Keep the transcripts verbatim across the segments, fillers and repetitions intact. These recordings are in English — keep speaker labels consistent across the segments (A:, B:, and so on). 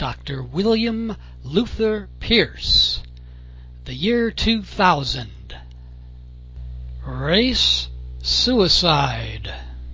A: Doctor William Luther Pierce. The year two thousand. Race suicide.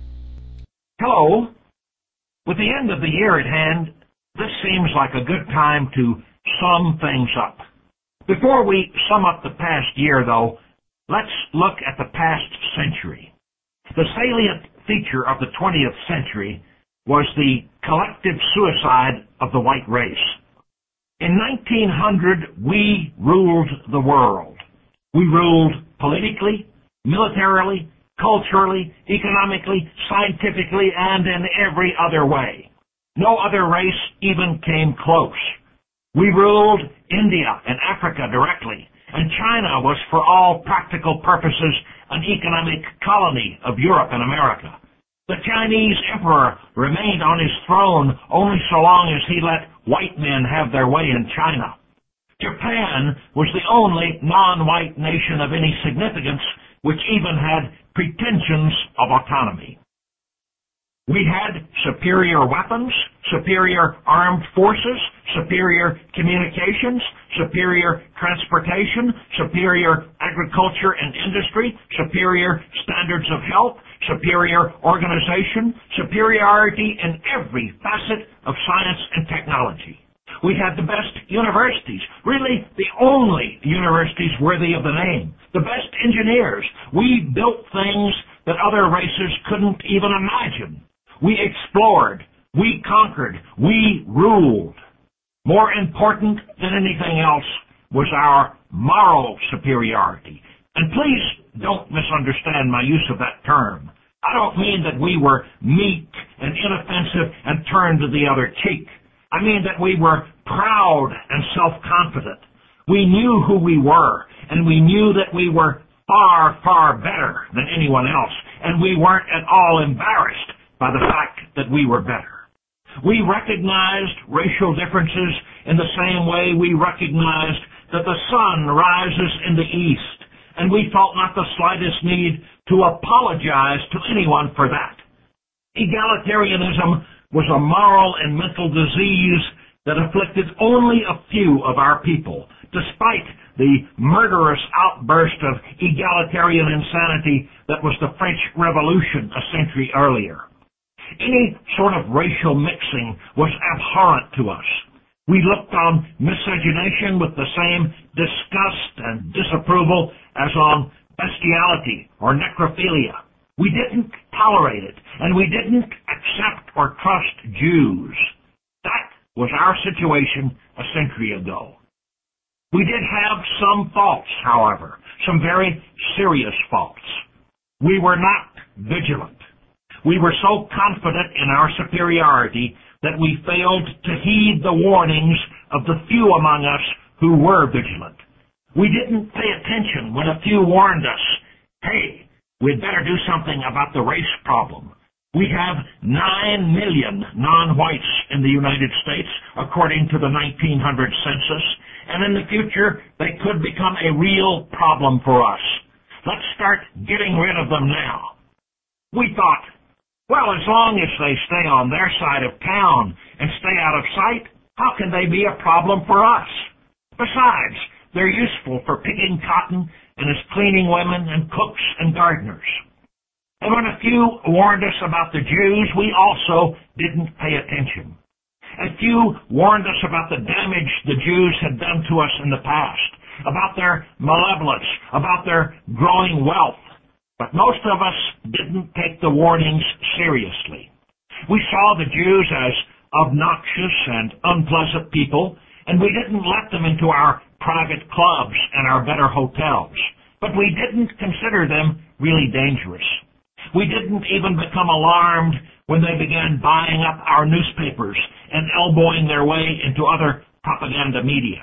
B: Hello. With the end of the year at hand, this seems like a good time to sum things up. Before we sum up the past year, though, let's look at the past century. The salient feature of the twentieth century was the collective suicide of the white race. In nineteen hundred, we ruled the world. We ruled politically, militarily, culturally, economically, scientifically, and in every other way. No other race even came close. We ruled India and Africa directly, and China was for all practical purposes an economic colony of Europe and America. The Chinese emperor remained on his throne only so long as he let white men have their way in China. Japan was the only non-white nation of any significance which even had pretensions of autonomy. We had superior weapons, superior armed forces, superior communications, superior transportation, superior agriculture and industry, superior standards of health, superior organization, superiority in every facet of science and technology. We had the best universities, really the only universities worthy of the name, the best engineers. We built things that other races couldn't even imagine. We explored, we conquered, we ruled. More important than anything else was our moral superiority. And please don't misunderstand my use of that term. I don't mean that we were meek and inoffensive and turned to the other cheek. I mean that we were proud and self-confident. We knew who we were, and we knew that we were far, far better than anyone else, and we weren't at all embarrassed by the fact that we were better. We recognized racial differences in the same way we recognized that the sun rises in the east, and we felt not the slightest need to apologize to anyone for that. Egalitarianism was a moral and mental disease that afflicted only a few of our people, despite the murderous outburst of egalitarian insanity that was the French Revolution a century earlier. Any sort of racial mixing was abhorrent to us. We looked on miscegenation with the same disgust and disapproval as on bestiality or necrophilia. We didn't tolerate it, and we didn't accept or trust Jews. That was our situation a century ago. We did have some faults, however, some very serious faults. We were not vigilant. We were so confident in our superiority that we failed to heed the warnings of the few among us who were vigilant. We didn't pay attention when a few warned us, hey, we'd better do something about the race problem. We have nine million non-whites in the United States, according to the nineteen hundred census, and in the future they could become a real problem for us. Let's start getting rid of them now. We thought, well, as long as they stay on their side of town and stay out of sight, how can they be a problem for us? Besides, they're useful for picking cotton and as cleaning women and cooks and gardeners. And when a few warned us about the Jews, we also didn't pay attention. A few warned us about the damage the Jews had done to us in the past, about their malevolence, about their growing wealth. But most of us didn't take the warnings seriously. We saw the Jews as obnoxious and unpleasant people, and we didn't let them into our private clubs and our better hotels. But we didn't consider them really dangerous. We didn't even become alarmed when they began buying up our newspapers and elbowing their way into other propaganda media.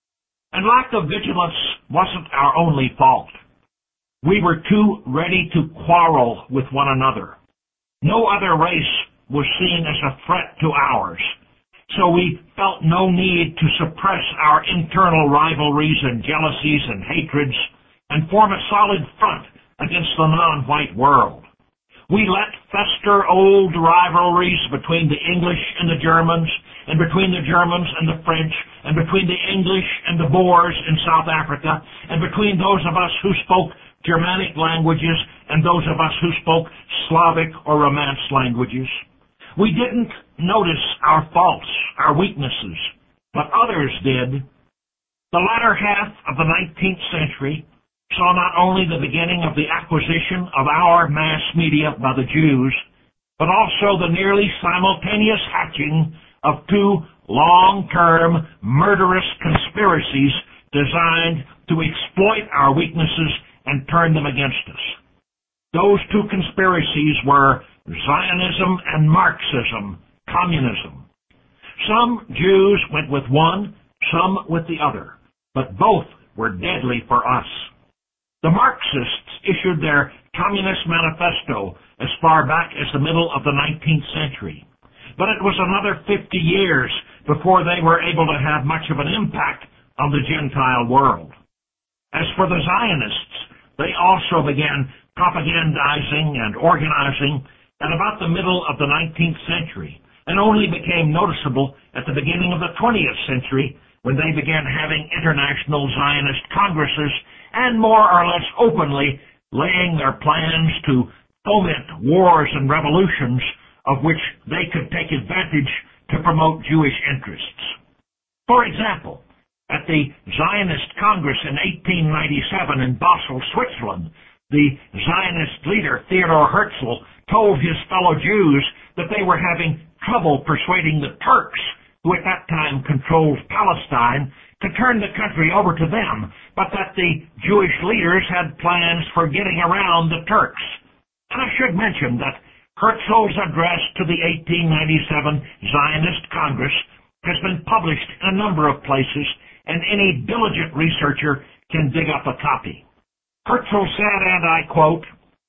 B: And lack of vigilance wasn't our only fault. We were too ready to quarrel with one another. No other race was seen as a threat to ours, so we felt no need to suppress our internal rivalries and jealousies and hatreds and form a solid front against the non-white world. We let fester old rivalries between the English and the Germans, and between the Germans and the French, and between the English and the Boers in South Africa, and between those of us who spoke Germanic languages and those of us who spoke Slavic or Romance languages. We didn't notice our faults, our weaknesses, but others did. The latter half of the nineteenth century saw not only the beginning of the acquisition of our mass media by the Jews, but also the nearly simultaneous hatching of two long-term murderous conspiracies designed to exploit our weaknesses and turn them against us. Those two conspiracies were Zionism and Marxism, communism. Some Jews went with one, some with the other, but both were deadly for us. The Marxists issued their Communist Manifesto as far back as the middle of the nineteenth century, but it was another fifty years before they were able to have much of an impact on the Gentile world. As for the Zionists, they also began propagandizing and organizing at about the middle of the nineteenth century, and only became noticeable at the beginning of the twentieth century when they began having international Zionist congresses and more or less openly laying their plans to foment wars and revolutions of which they could take advantage to promote Jewish interests. For example, at the Zionist Congress in eighteen ninety-seven in Basel, Switzerland, the Zionist leader Theodor Herzl told his fellow Jews that they were having trouble persuading the Turks, who at that time controlled Palestine, to turn the country over to them, but that the Jewish leaders had plans for getting around the Turks. And I should mention that Herzl's address to the eighteen ninety-seven Zionist Congress has been published in a number of places, and any diligent researcher can dig up a copy. Herzl said, and I quote,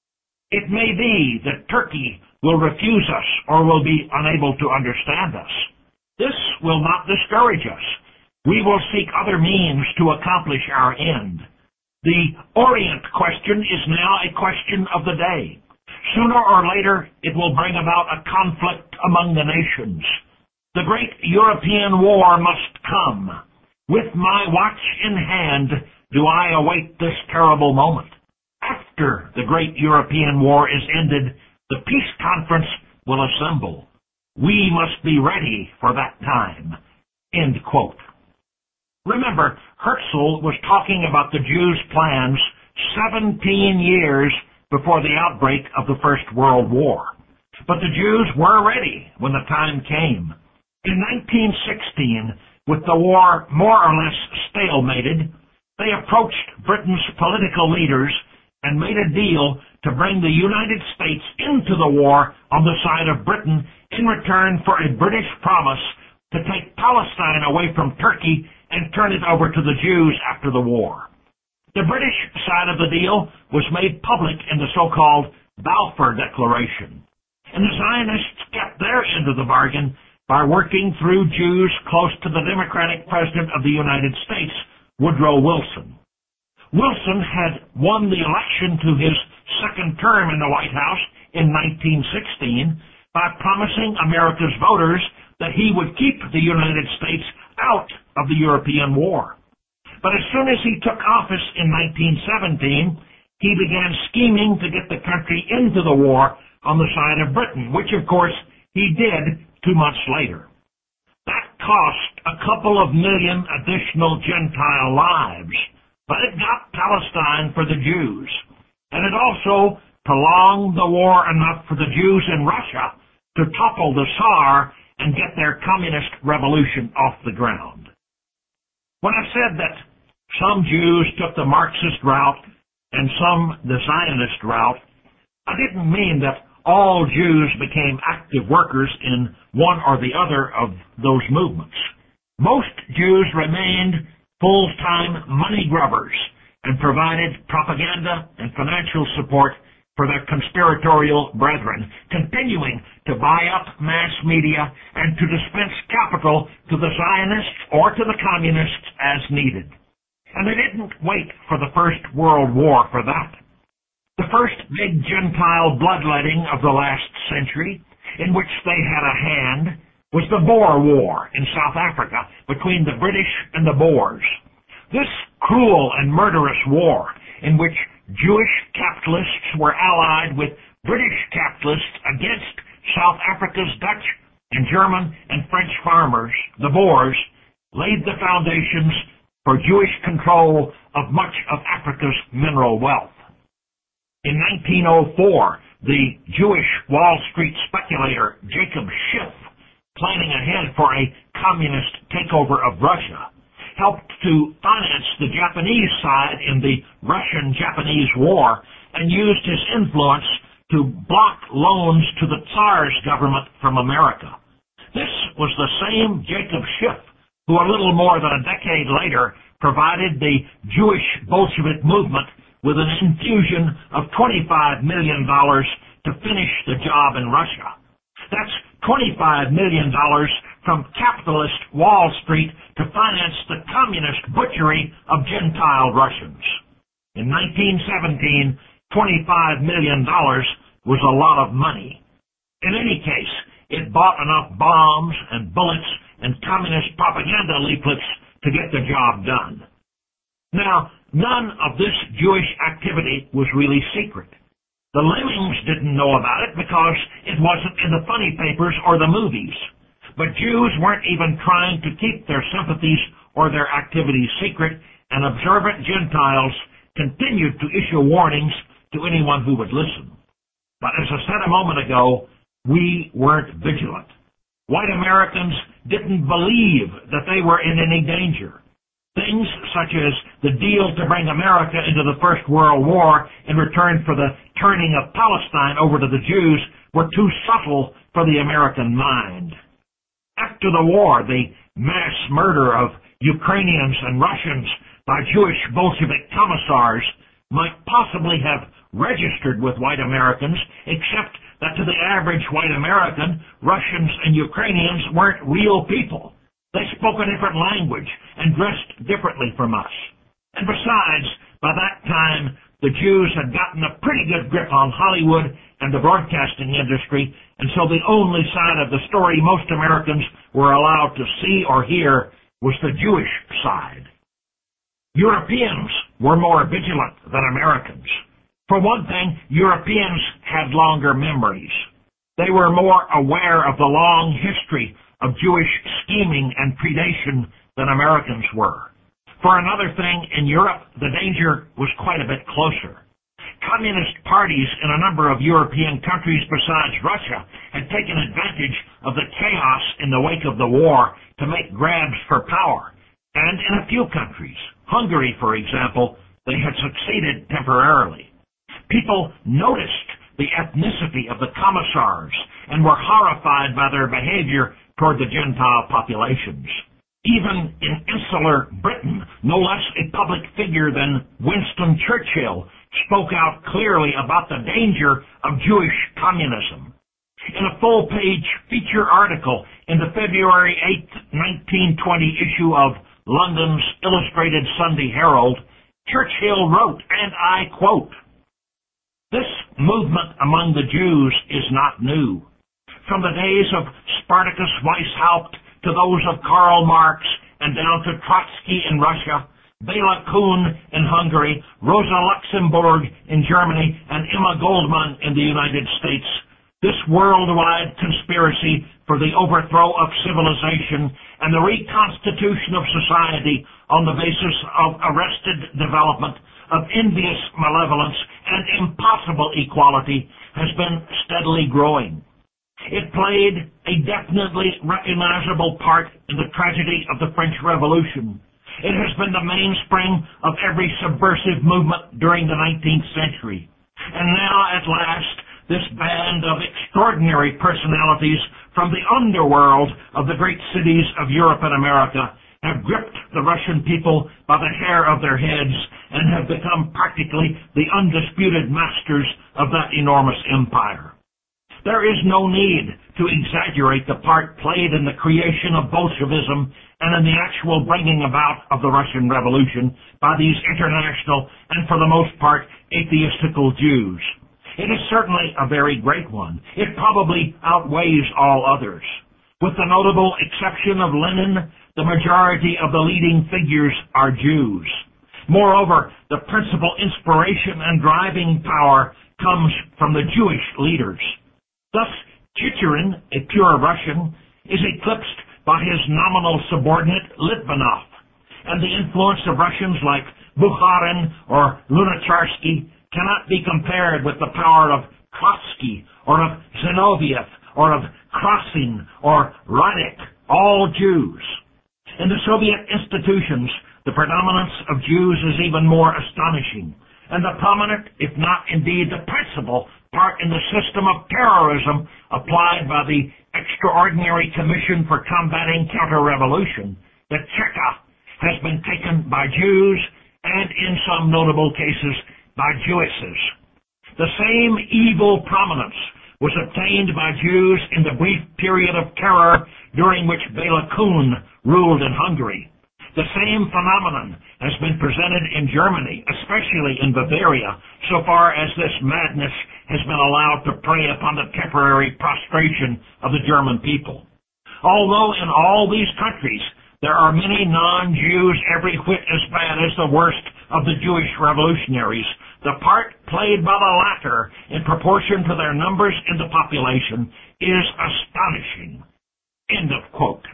B: "It may be that Turkey will refuse us or will be unable to understand us. This will not discourage us. We will seek other means to accomplish our end. The Orient question is now a question of the day. Sooner or later, it will bring about a conflict among the nations. The great European war must come. With my watch in hand, do I await this terrible moment. After the great European war is ended, the peace conference will assemble. We must be ready for that time." End quote. Remember, Herzl was talking about the Jews' plans seventeen years before the outbreak of the First World War. But the Jews were ready when the time came. In nineteen sixteen, with the war more or less stalemated, they approached Britain's political leaders and made a deal to bring the United States into the war on the side of Britain in return for a British promise to take Palestine away from Turkey and turn it over to the Jews after the war. The British side of the deal was made public in the so-called Balfour Declaration, and the Zionists kept their end of the bargain by working through Jews close to the Democratic President of the United States, Woodrow Wilson. Wilson had won the election to his second term in the White House in nineteen sixteen by promising America's voters that he would keep the United States out of the European war. But as soon as he took office in nineteen seventeen, he began scheming to get the country into the war on the side of Britain, which of course he did two months later. That cost a couple of million additional Gentile lives, but it got Palestine for the Jews, and it also prolonged the war enough for the Jews in Russia to topple the Tsar and get their communist revolution off the ground. When I said that some Jews took the Marxist route and some the Zionist route, I didn't mean that all Jews became active workers in one or the other of those movements. Most Jews remained full-time money grubbers and provided propaganda and financial support for their conspiratorial brethren, continuing to buy up mass media and to dispense capital to the Zionists or to the communists as needed. And they didn't wait for the First World War for that. The first big Gentile bloodletting of the last century, in which they had a hand, was the Boer War in South Africa between the British and the Boers. This cruel and murderous war, in which Jewish capitalists were allied with British capitalists against South Africa's Dutch and German and French farmers, the Boers, laid the foundations for Jewish control of much of Africa's mineral wealth. In nineteen oh four, the Jewish Wall Street speculator Jacob Schiff, planning ahead for a communist takeover of Russia, helped to finance the Japanese side in the Russian-Japanese War and used his influence to block loans to the Tsar's government from America. This was the same Jacob Schiff who a little more than a decade later provided the Jewish Bolshevik movement with an infusion of twenty-five million dollars to finish the job in Russia. That's twenty-five million dollars from capitalist Wall Street to finance the communist butchery of Gentile Russians. In nineteen seventeen, twenty-five million dollars was a lot of money. In any case, it bought enough bombs and bullets and communist propaganda leaflets to get the job done. Now, none of this Jewish activity was really secret. The lemmings didn't know about it because it wasn't in the funny papers or the movies. But Jews weren't even trying to keep their sympathies or their activities secret, and observant Gentiles continued to issue warnings to anyone who would listen. But as I said a moment ago, we weren't vigilant. White Americans didn't believe that they were in any danger. Things such as the deal to bring America into the First World War in return for the turning of Palestine over to the Jews were too subtle for the American mind. After the war, the mass murder of Ukrainians and Russians by Jewish Bolshevik commissars might possibly have registered with white Americans, except that to the average white American, Russians and Ukrainians weren't real people. They spoke a different language and dressed differently from us. And besides, by that time, the Jews had gotten a pretty good grip on Hollywood and the broadcasting industry, and so the only side of the story most Americans were allowed to see or hear was the Jewish side. Europeans were more vigilant than Americans. For one thing, Europeans had longer memories. They were more aware of the long history of Jewish scheming and predation than Americans were. For another thing, in Europe, the danger was quite a bit closer. Communist parties in a number of European countries besides Russia had taken advantage of the chaos in the wake of the war to make grabs for power. And in a few countries, Hungary, for example, they had succeeded temporarily. People noticed the ethnicity of the commissars and were horrified by their behavior toward the Gentile populations. Even in insular Britain, no less a public figure than Winston Churchill spoke out clearly about the danger of Jewish communism. In a full-page feature article in the February eighth, nineteen twenty issue of London's Illustrated Sunday Herald, Churchill wrote, and I quote, "This movement among the Jews is not new. From the days of Spartacus Weishaupt to those of Karl Marx and down to Trotsky in Russia, Bela Kun in Hungary, Rosa Luxemburg in Germany, and Emma Goldman in the United States, this worldwide conspiracy for the overthrow of civilization and the reconstitution of society on the basis of arrested development, of envious malevolence, and impossible equality has been steadily growing. It played a definitely recognizable part in the tragedy of the French Revolution. It has been the mainspring of every subversive movement during the nineteenth century. And now, at last, this band of extraordinary personalities from the underworld of the great cities of Europe and America have gripped the Russian people by the hair of their heads and have become practically the undisputed masters of that enormous empire. There is no need to exaggerate the part played in the creation of Bolshevism and in the actual bringing about of the Russian Revolution by these international and, for the most part, atheistical Jews. It is certainly a very great one. It probably outweighs all others. With the notable exception of Lenin, the majority of the leading figures are Jews. Moreover, the principal inspiration and driving power comes from the Jewish leaders. Thus, Chicherin, a pure Russian, is eclipsed by his nominal subordinate Litvinov, and the influence of Russians like Bukharin or Lunacharsky cannot be compared with the power of Trotsky or of Zinoviev or of Krasin or Radek, all Jews. In the Soviet institutions, the predominance of Jews is even more astonishing, and the prominent, if not indeed the principal, part in the system of terrorism applied by the Extraordinary Commission for Combating Counter-Revolution, the Cheka, has been taken by Jews and, in some notable cases, by Jewesses. The same evil prominence was obtained by Jews in the brief period of terror during which Bela Kun ruled in Hungary. The same phenomenon has been presented in Germany, especially in Bavaria, so far as this madness has been allowed to prey upon the temporary prostration of the German people. Although in all these countries there are many non-Jews every whit as bad as the worst of the Jewish revolutionaries, the part played by the latter in proportion to their numbers in the population is astonishing. End of quote.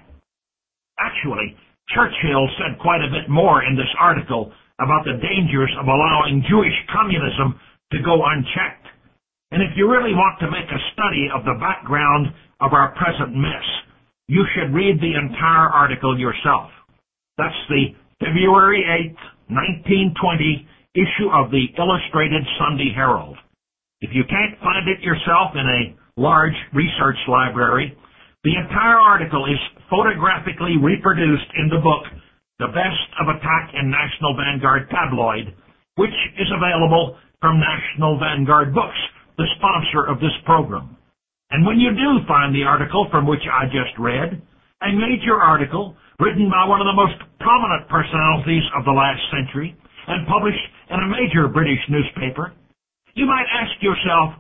B: Actually, Churchill said quite a bit more in this article about the dangers of allowing Jewish communism to go unchecked. And if you really want to make a study of the background of our present mess, you should read the entire article yourself. That's the February eighth, nineteen twenty issue of the Illustrated Sunday Herald. If you can't find it yourself in a large research library, the entire article is photographically reproduced in the book, The Best of Attack in National Vanguard Tabloid, which is available from National Vanguard Books, the sponsor of this program. And when you do find the article from which I just read, a major article written by one of the most prominent personalities of the last century and published in a major British newspaper, you might ask yourself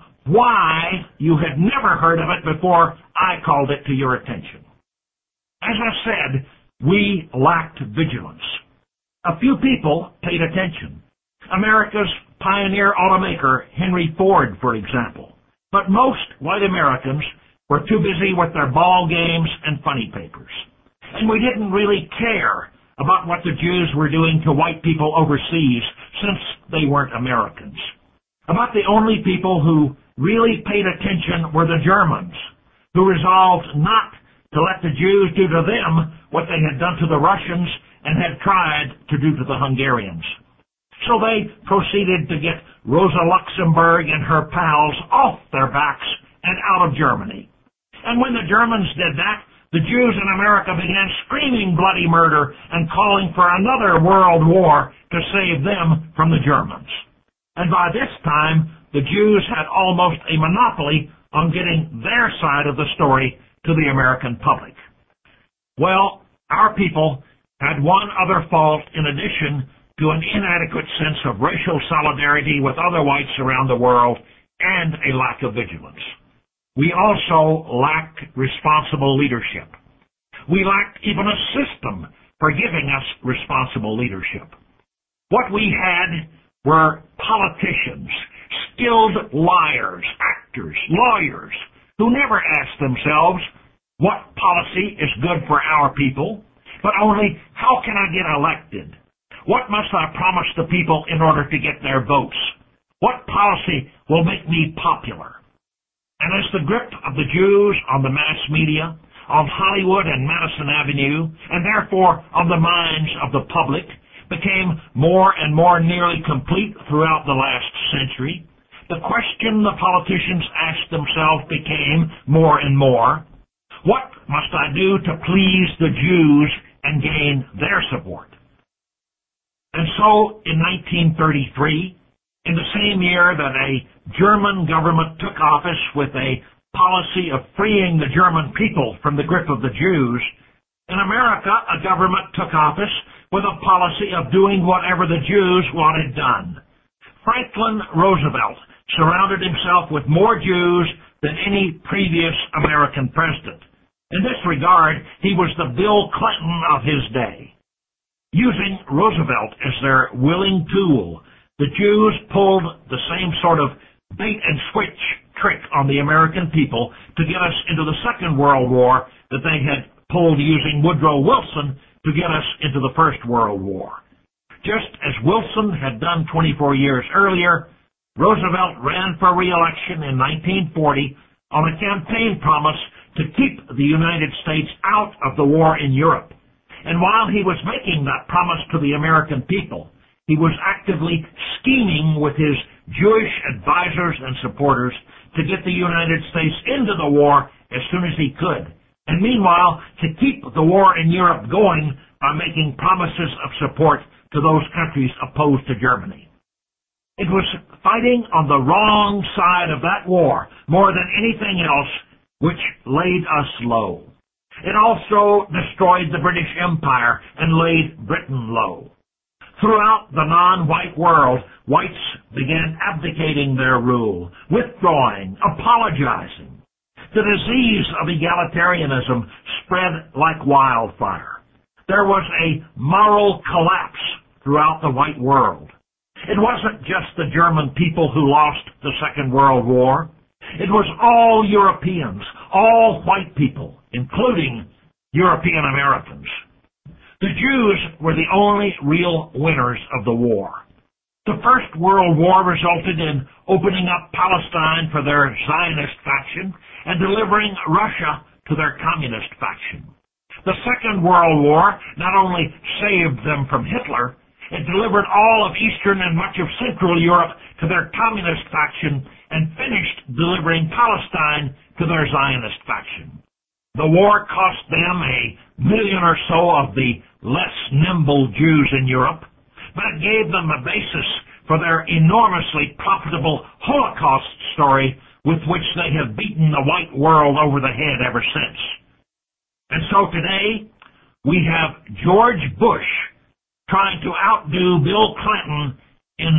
B: why you had never heard of it before I called it to your attention. As I said, we lacked vigilance. A few people paid attention. America's pioneer automaker, Henry Ford, for example. But most white Americans were too busy with their ball games and funny papers. And we didn't really care about what the Jews were doing to white people overseas, since they weren't Americans. About the only people who really paid attention were the Germans, who resolved not to let the Jews do to them what they had done to the Russians and had tried to do to the Hungarians. So they proceeded to get Rosa Luxemburg and her pals off their backs and out of Germany. And when the Germans did that, the Jews in America began screaming bloody murder and calling for another world war to save them from the Germans. And by this time, the Jews had almost a monopoly on getting their side of the story to the American public. Well, our people had one other fault in addition to an inadequate sense of racial solidarity with other whites around the world and a lack of vigilance. We also lacked responsible leadership. We lacked even a system for giving us responsible leadership. What we had were politicians, skilled liars, actors, lawyers, who never asked themselves, what policy is good for our people, but only, how can I get elected? What must I promise the people in order to get their votes? What policy will make me popular? And as the grip of the Jews on the mass media, on Hollywood and Madison Avenue, and therefore on the minds of the public, became more and more nearly complete throughout the last century, the question the politicians asked themselves became more and more, what must I do to please the Jews and gain their support? And so, in nineteen thirty-three, in the same year that a German government took office with a policy of freeing the German people from the grip of the Jews, In America, a government took office with a policy of doing whatever the Jews wanted done. Franklin Roosevelt surrounded himself with more Jews than any previous American president. In this regard, he was the Bill Clinton of his day. Using Roosevelt as their willing tool, the Jews pulled the same sort of bait-and-switch trick on the American people to get us into the Second World War that they had pulled using Woodrow Wilson to get us into the First World War. Just as Wilson had done twenty-four years earlier, Roosevelt ran for re-election in nineteen forty on a campaign promise to keep the United States out of the war in Europe. And while he was making that promise to the American people, he was actively scheming with his Jewish advisors and supporters to get the United States into the war as soon as he could, and meanwhile to keep the war in Europe going by making promises of support to those countries opposed to Germany. It was fighting on the wrong side of that war more than anything else which laid us low. It also destroyed the British Empire and laid Britain low. Throughout the non-white world, whites began abdicating their rule, withdrawing, apologizing. The disease of egalitarianism spread like wildfire. There was a moral collapse throughout the white world. It wasn't just the German people who lost the Second World War. It was all Europeans, all white people, including European Americans. The Jews were the only real winners of the war. The First World War resulted in opening up Palestine for their Zionist faction and delivering Russia to their communist faction. The Second World War not only saved them from Hitler, it delivered all of Eastern and much of Central Europe to their communist faction and finished delivering Palestine to their Zionist faction. The war cost them a million or so of the less nimble Jews in Europe, but it gave them a basis for their enormously profitable Holocaust story with which they have beaten the white world over the head ever since. And so today, we have George Bush trying to outdo Bill Clinton in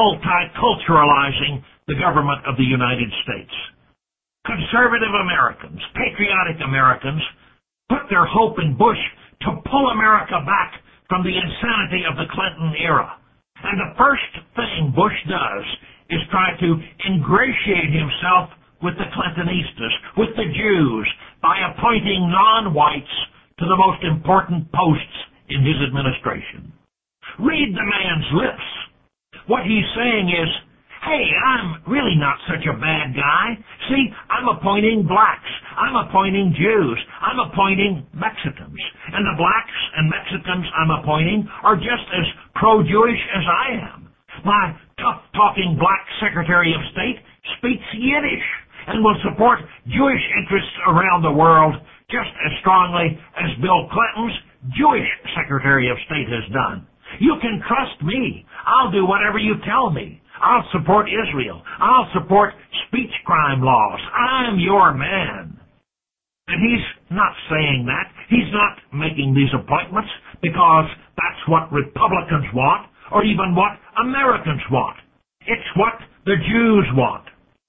B: multiculturalizing the government of the United States. Conservative Americans, patriotic Americans, put their hope in Bush to pull America back from the insanity of the Clinton era. And the first thing Bush does is try to ingratiate himself with the Clintonistas, with the Jews, by appointing non-whites to the most important posts in his administration. Read the man's lips. What he's saying is, hey, I'm really not such a bad guy. See, I'm appointing blacks. I'm appointing Jews. I'm appointing Mexicans. And the blacks and Mexicans I'm appointing are just as pro-Jewish as I am. My tough-talking black Secretary of State speaks Yiddish and will support Jewish interests around the world just as strongly as Bill Clinton's Jewish Secretary of State has done. You can trust me. I'll do whatever you tell me. I'll support Israel. I'll support speech crime laws. I'm your man. And he's not saying that. He's not making these appointments because that's what Republicans want or even what Americans want. It's what the Jews want.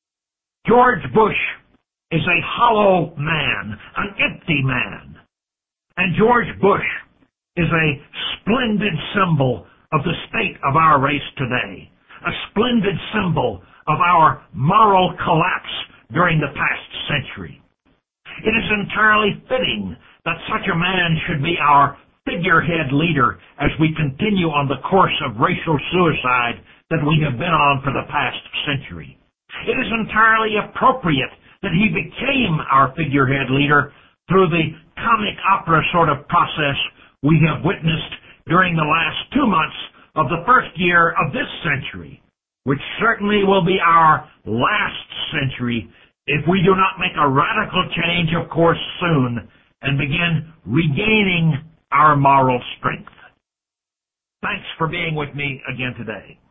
B: George Bush is a hollow man, an empty man. And George Bush is a splendid symbol of the state of our race today, a splendid symbol of our moral collapse during the past century. It is entirely fitting that such a man should be our figurehead leader as we continue on the course of racial suicide that we have been on for the past century. It is entirely appropriate that he became our figurehead leader through the comic opera sort of process we have witnessed during the last two months of the first year of this century, which certainly will be our last century if we do not make a radical change, of course, soon, and begin regaining our moral strength. Thanks for being with me again today.